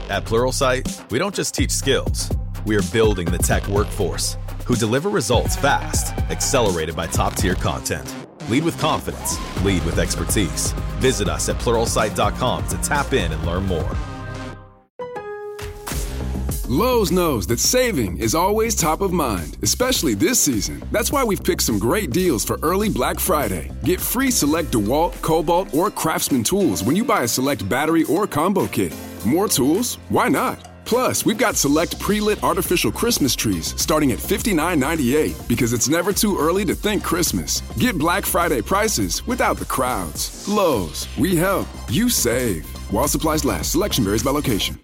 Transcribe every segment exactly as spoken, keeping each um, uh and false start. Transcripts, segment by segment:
At Pluralsight, we don't just teach skills. We are building the tech workforce who deliver results fast, accelerated by top-tier content. Lead with confidence. Lead with expertise. Visit us at pluralsight dot com to tap in and learn more. Lowe's knows that saving is always top of mind, especially this season. That's why we've picked some great deals for early Black Friday. Get free select DeWalt, Cobalt, or Craftsman tools when you buy a select battery or combo kit. More tools? Why not? Plus, we've got select pre-lit artificial Christmas trees starting at fifty-nine ninety-eight because it's never too early to think Christmas. Get Black Friday prices without the crowds. Lowe's, we help, you save. While supplies last, selection varies by location.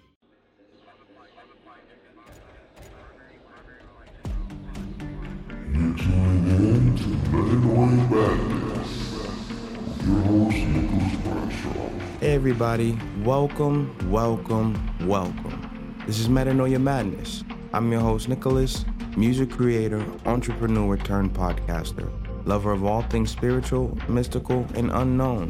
You're tuning in to Metanoia Madness with your host, Nicholas Bradshaw. Hey everybody, welcome, welcome, welcome. This is Metanoia Madness. I'm your host, Nicholas, music creator, entrepreneur turned podcaster, lover of all things spiritual, mystical, and unknown.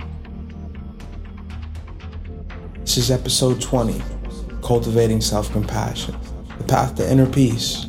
This is episode twenty, Cultivating Self-Compassion, the path to inner peace.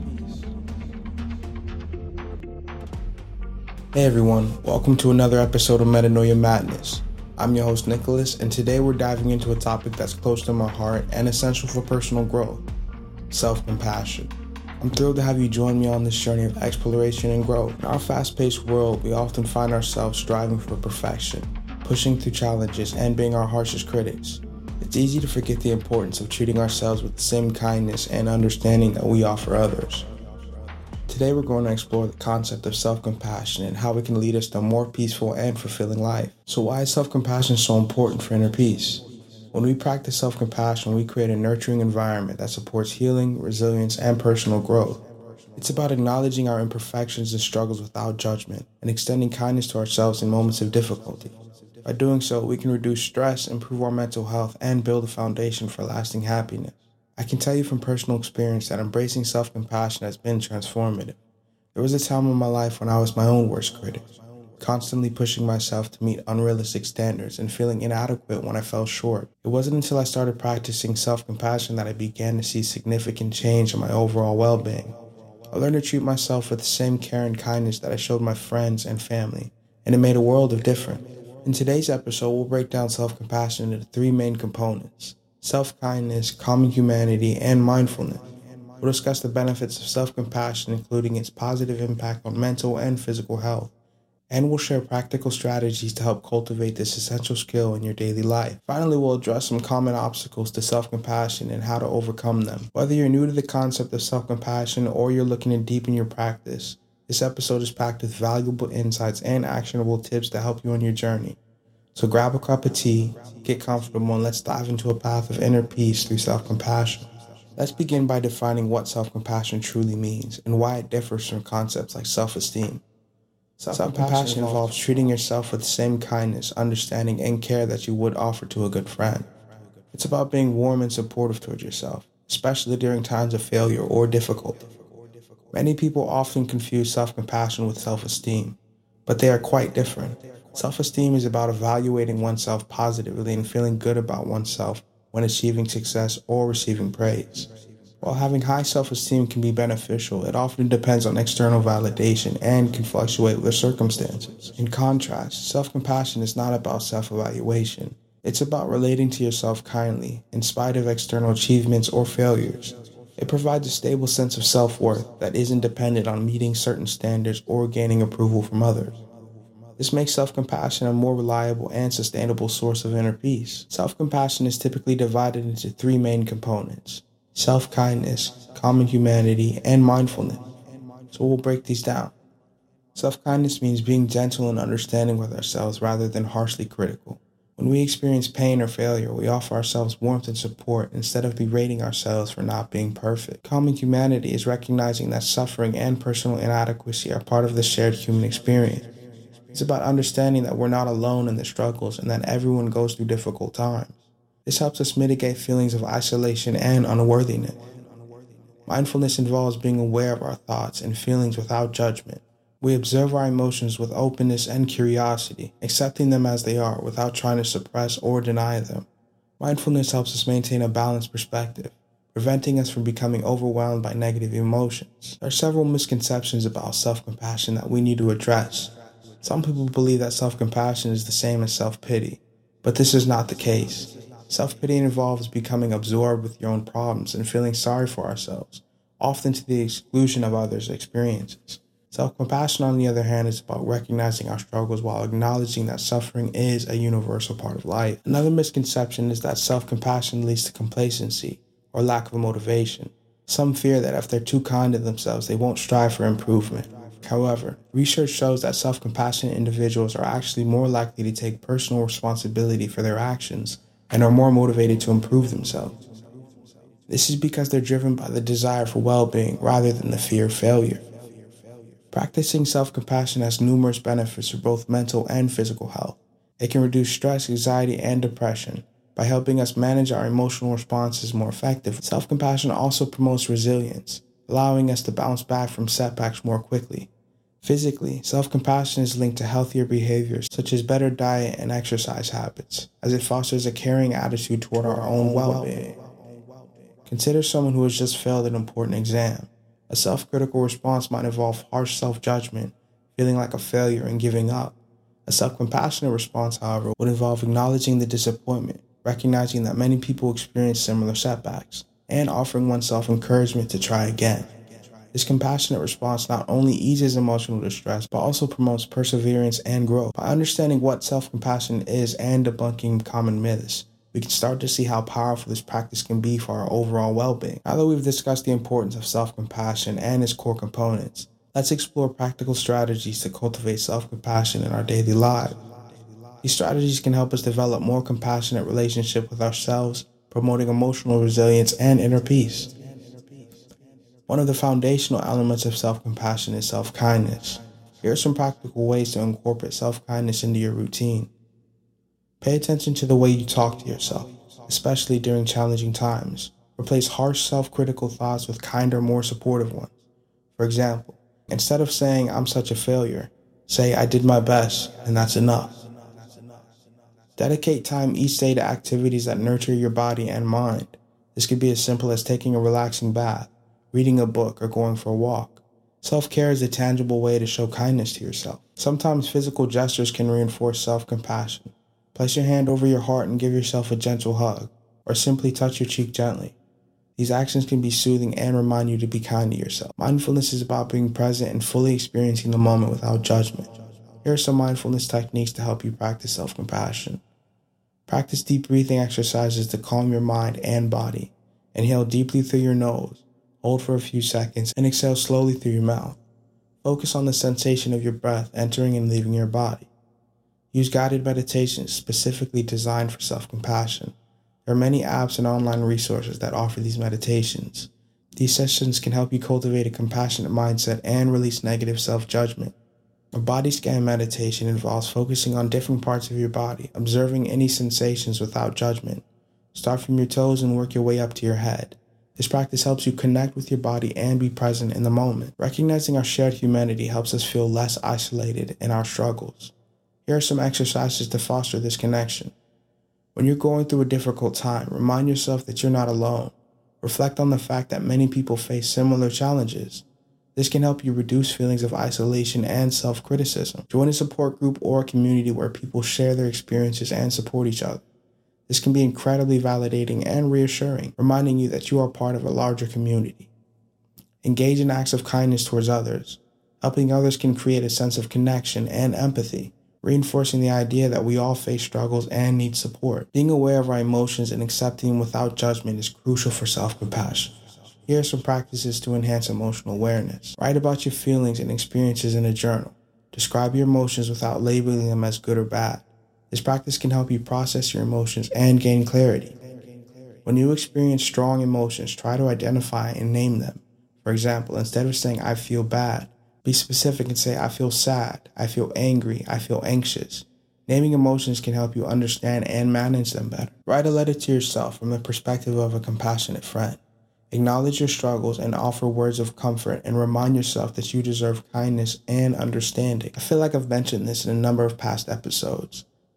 Hey everyone, welcome to another episode of Metanoia Madness. I'm your host Nicholas, and today we're diving into a topic that's close to my heart and essential for personal growth, self-compassion. I'm thrilled to have you join me on this journey of exploration and growth. In our fast-paced world, we often find ourselves striving for perfection, pushing through challenges, and being our harshest critics. It's easy to forget the importance of treating ourselves with the same kindness and understanding that we offer others. Today we're going to explore the concept of self-compassion and how it can lead us to a more peaceful and fulfilling life. So why is self-compassion so important for inner peace? When we practice self-compassion, we create a nurturing environment that supports healing, resilience, and personal growth. It's about acknowledging our imperfections and struggles without judgment and extending kindness to ourselves in moments of difficulty. By doing so, we can reduce stress, improve our mental health, and build a foundation for lasting happiness. I can tell you from personal experience that embracing self-compassion has been transformative. There was a time in my life when I was my own worst critic, constantly pushing myself to meet unrealistic standards and feeling inadequate when I fell short. It wasn't until I started practicing self-compassion that I began to see significant change in my overall well-being. I learned to treat myself with the same care and kindness that I showed my friends and family, and it made a world of difference. In today's episode, we'll break down self-compassion into three main components: self-kindness, common humanity, and mindfulness. We'll discuss the benefits of self-compassion, including its positive impact on mental and physical health. And we'll share practical strategies to help cultivate this essential skill in your daily life. Finally, we'll address some common obstacles to self-compassion and how to overcome them. Whether you're new to the concept of self-compassion or you're looking to deepen your practice, this episode is packed with valuable insights and actionable tips to help you on your journey. So grab a cup of tea, get comfortable, and let's dive into a path of inner peace through self-compassion. Let's begin by defining what self-compassion truly means and why it differs from concepts like self-esteem. Self-compassion involves treating yourself with the same kindness, understanding, and care that you would offer to a good friend. It's about being warm and supportive towards yourself, especially during times of failure or difficulty. Many people often confuse self-compassion with self-esteem, but they are quite different. Self-esteem is about evaluating oneself positively and feeling good about oneself when achieving success or receiving praise. While having high self-esteem can be beneficial, it often depends on external validation and can fluctuate with circumstances. In contrast, self-compassion is not about self-evaluation. It's about relating to yourself kindly, in spite of external achievements or failures. It provides a stable sense of self-worth that isn't dependent on meeting certain standards or gaining approval from others. This makes self-compassion a more reliable and sustainable source of inner peace. Self-compassion is typically divided into three main components: self-kindness, common humanity, and mindfulness. So we'll break these down. Self-kindness means being gentle and understanding with ourselves rather than harshly critical. When we experience pain or failure, we offer ourselves warmth and support instead of berating ourselves for not being perfect. Common humanity is recognizing that suffering and personal inadequacy are part of the shared human experience. It's about understanding that we're not alone in the struggles and that everyone goes through difficult times. This helps us mitigate feelings of isolation and unworthiness. Mindfulness involves being aware of our thoughts and feelings without judgment. We observe our emotions with openness and curiosity, accepting them as they are without trying to suppress or deny them. Mindfulness helps us maintain a balanced perspective, preventing us from becoming overwhelmed by negative emotions. There are several misconceptions about self-compassion that we need to address. Some people believe that self-compassion is the same as self-pity, but this is not the case. Self-pity involves becoming absorbed with your own problems and feeling sorry for ourselves, often to the exclusion of others' experiences. Self-compassion, on the other hand, is about recognizing our struggles while acknowledging that suffering is a universal part of life. Another misconception is that self-compassion leads to complacency or lack of motivation. Some fear that if they're too kind to themselves, they won't strive for improvement. However, research shows that self-compassionate individuals are actually more likely to take personal responsibility for their actions and are more motivated to improve themselves. This is because they're driven by the desire for well-being rather than the fear of failure. Practicing self-compassion has numerous benefits for both mental and physical health. It can reduce stress, anxiety, and depression by helping us manage our emotional responses more effectively. Self-compassion also promotes resilience, allowing us to bounce back from setbacks more quickly. Physically, self-compassion is linked to healthier behaviors such as better diet and exercise habits, as it fosters a caring attitude toward our own well-being. Consider someone who has just failed an important exam. A self-critical response might involve harsh self-judgment, feeling like a failure and giving up. A self-compassionate response, however, would involve acknowledging the disappointment, recognizing that many people experience similar setbacks, and offering oneself encouragement to try again. This compassionate response not only eases emotional distress, but also promotes perseverance and growth. By understanding what self-compassion is and debunking common myths, we can start to see how powerful this practice can be for our overall well-being. Now that we've discussed the importance of self-compassion and its core components, let's explore practical strategies to cultivate self-compassion in our daily lives. These strategies can help us develop more compassionate relationship with ourselves, promoting emotional resilience and inner peace. One of the foundational elements of self-compassion is self-kindness. Here are some practical ways to incorporate self-kindness into your routine. Pay attention to the way you talk to yourself, especially during challenging times. Replace harsh self-critical thoughts with kinder, more supportive ones. For example, instead of saying, "I'm such a failure," say, "I did my best, and that's enough." Dedicate time each day to activities that nurture your body and mind. This could be as simple as taking a relaxing bath, reading a book, or going for a walk. Self-care is a tangible way to show kindness to yourself. Sometimes physical gestures can reinforce self-compassion. Place your hand over your heart and give yourself a gentle hug, or simply touch your cheek gently. These actions can be soothing and remind you to be kind to yourself. Mindfulness is about being present and fully experiencing the moment without judgment. Here are some mindfulness techniques to help you practice self-compassion. Practice deep breathing exercises to calm your mind and body. Inhale deeply through your nose, hold for a few seconds, and exhale slowly through your mouth. Focus on the sensation of your breath entering and leaving your body. Use guided meditations specifically designed for self-compassion. There are many apps and online resources that offer these meditations. These sessions can help you cultivate a compassionate mindset and release negative self-judgment. A body scan meditation involves focusing on different parts of your body, observing any sensations without judgment. Start from your toes and work your way up to your head. This practice helps you connect with your body and be present in the moment. Recognizing our shared humanity helps us feel less isolated in our struggles. Here are some exercises to foster this connection. When you're going through a difficult time, remind yourself that you're not alone. Reflect on the fact that many people face similar challenges. This can help you reduce feelings of isolation and self-criticism. Join a support group or a community where people share their experiences and support each other. This can be incredibly validating and reassuring, reminding you that you are part of a larger community. Engage in acts of kindness towards others. Helping others can create a sense of connection and empathy, reinforcing the idea that we all face struggles and need support. Being aware of our emotions and accepting them without judgment is crucial for self-compassion. Here are some practices to enhance emotional awareness. Write about your feelings and experiences in a journal. Describe your emotions without labeling them as good or bad. This practice can help you process your emotions and gain clarity. When you experience strong emotions, try to identify and name them. For example, instead of saying, "I feel bad," be specific and say, "I feel sad, I feel angry, I feel anxious." Naming emotions can help you understand and manage them better. Write a letter to yourself from the perspective of a compassionate friend. Acknowledge your struggles and offer words of comfort, and remind yourself that you deserve kindness and understanding. I feel like I've mentioned this in a number of past episodes,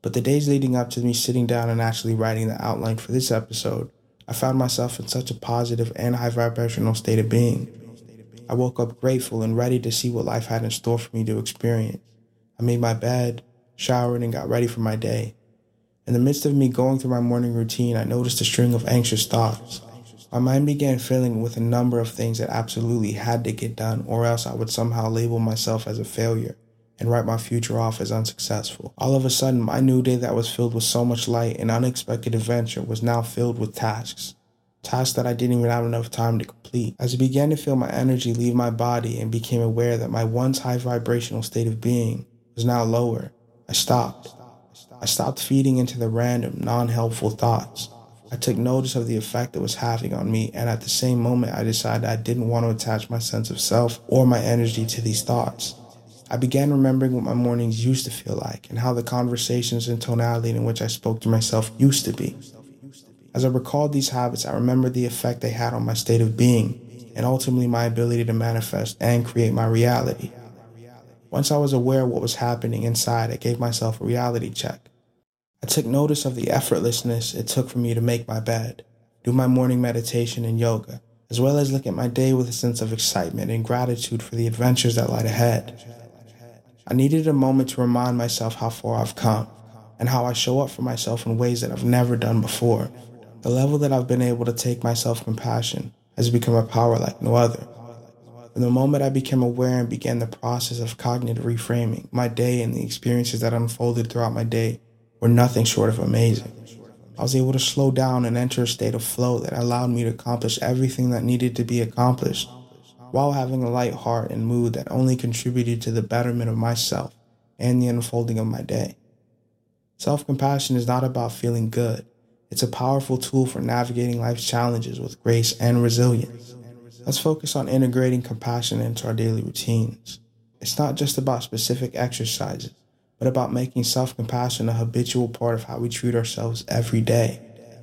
But the days leading up to me sitting down and actually writing the outline for this episode, I found myself in such a positive and high vibrational state of being. I woke up grateful and ready to see what life had in store for me to experience. I made my bed, showered, and got ready for my day. In the midst of me going through my morning routine, I noticed a string of anxious thoughts. My mind began filling with a number of things that absolutely had to get done, or else I would somehow label myself as a failure and write my future off as unsuccessful. All of a sudden, my new day that was filled with so much light and unexpected adventure was now filled with tasks. Tasks that I didn't even have enough time to complete. As I began to feel my energy leave my body and became aware that my once high vibrational state of being was now lower, I stopped. I stopped feeding into the random, non-helpful thoughts. I took notice of the effect it was having on me, and at the same moment I decided I didn't want to attach my sense of self or my energy to these thoughts. I began remembering what my mornings used to feel like and how the conversations and tonality in which I spoke to myself used to be. As I recalled these habits, I remembered the effect they had on my state of being and ultimately my ability to manifest and create my reality. Once I was aware of what was happening inside, I gave myself a reality check. I took notice of the effortlessness it took for me to make my bed, do my morning meditation and yoga, as well as look at my day with a sense of excitement and gratitude for the adventures that lied ahead. I needed a moment to remind myself how far I've come and how I show up for myself in ways that I've never done before. The level that I've been able to take my self-compassion has become a power like no other. From the moment I became aware and began the process of cognitive reframing, my day and the experiences that unfolded throughout my day were nothing short of amazing. I was able to slow down and enter a state of flow that allowed me to accomplish everything that needed to be accomplished, while having a light heart and mood that only contributed to the betterment of myself and the unfolding of my day. Self-compassion is not about feeling good. It's a powerful tool for navigating life's challenges with grace and resilience. Let's focus on integrating compassion into our daily routines. It's not just about specific exercises, but about making self-compassion a habitual part of how we treat ourselves every day.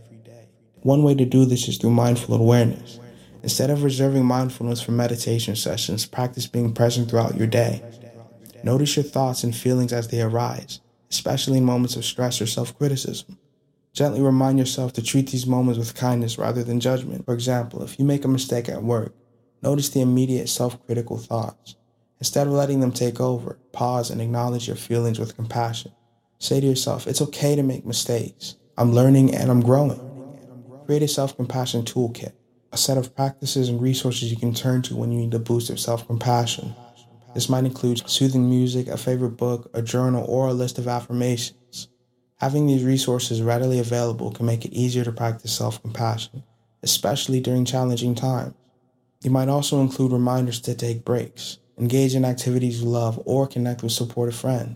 One way to do this is through mindful awareness. Instead of reserving mindfulness for meditation sessions, practice being present throughout your day. Notice your thoughts and feelings as they arise, especially in moments of stress or self-criticism. Gently remind yourself to treat these moments with kindness rather than judgment. For example, if you make a mistake at work, notice the immediate self-critical thoughts. Instead of letting them take over, pause and acknowledge your feelings with compassion. Say to yourself, it's okay to make mistakes. I'm learning and I'm growing. Create a self-compassion toolkit, a set of practices and resources you can turn to when you need a boost of self-compassion. This might include soothing music, a favorite book, a journal, or a list of affirmations. Having these resources readily available can make it easier to practice self-compassion, especially during challenging times. You might also include reminders to take breaks, engage in activities you love, or connect with supportive friends.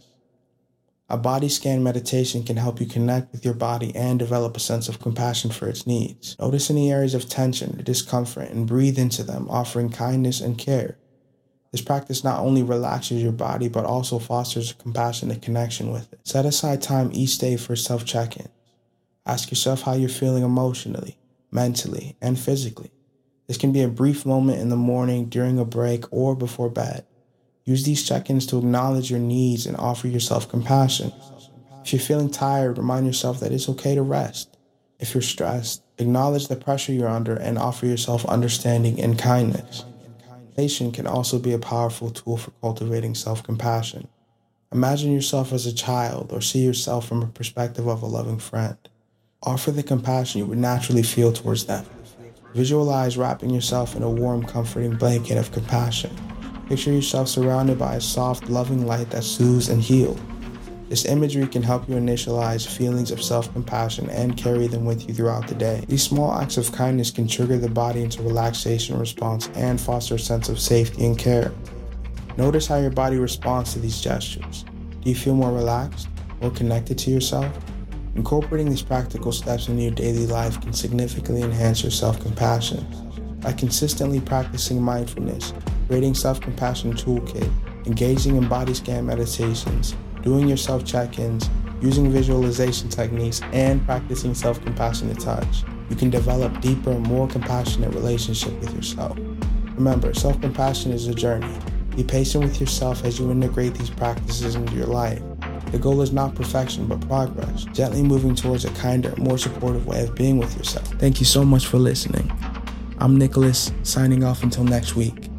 A body scan meditation can help you connect with your body and develop a sense of compassion for its needs. Notice any areas of tension or discomfort and breathe into them, offering kindness and care. This practice not only relaxes your body, but also fosters a compassionate connection with it. Set aside time each day for self-check-in. Ask yourself how you're feeling emotionally, mentally, and physically. This can be a brief moment in the morning, during a break, or before bed. Use these check-ins to acknowledge your needs and offer yourself compassion. If you're feeling tired, remind yourself that it's okay to rest. If you're stressed, acknowledge the pressure you're under and offer yourself understanding and kindness. Meditation can also be a powerful tool for cultivating self-compassion. Imagine yourself as a child or see yourself from a perspective of a loving friend. Offer the compassion you would naturally feel towards them. Visualize wrapping yourself in a warm, comforting blanket of compassion. Picture yourself surrounded by a soft, loving light that soothes and heals. This imagery can help you initialize feelings of self-compassion and carry them with you throughout the day. These small acts of kindness can trigger the body into relaxation response and foster a sense of safety and care. Notice how your body responds to these gestures. Do you feel more relaxed, more connected to yourself? Incorporating these practical steps into your daily life can significantly enhance your self-compassion. By consistently practicing mindfulness, creating self-compassion toolkit, engaging in body scan meditations, doing your self-check-ins, using visualization techniques, and practicing self-compassionate touch, you can develop deeper and more compassionate relationship with yourself. Remember, self-compassion is a journey. Be patient with yourself as you integrate these practices into your life. The goal is not perfection, but progress, gently moving towards a kinder, more supportive way of being with yourself. Thank you so much for listening. I'm Nicholas, signing off until next week.